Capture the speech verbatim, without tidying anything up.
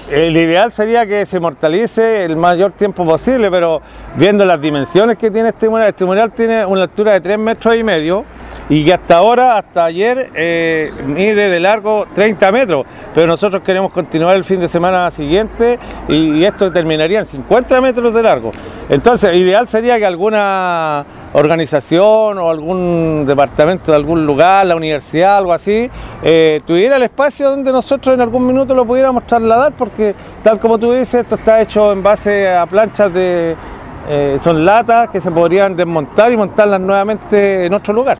El ideal sería que se mortalice el mayor tiempo posible, pero viendo las dimensiones que tiene este mural, este mural tiene una altura de tres metros y medio y que hasta ahora, hasta ayer, eh, mide de largo treinta metros, pero nosotros queremos continuar el fin de semana siguiente y, y esto terminaría en cincuenta metros de largo. Entonces, ideal sería que alguna organización o algún departamento de algún lugar, la universidad, algo así, eh, tuviera el espacio donde nosotros en algún minuto lo pudiéramos trasladar, porque tal como tú dices, esto está hecho en base a planchas de, eh, son latas que se podrían desmontar y montarlas nuevamente en otro lugar.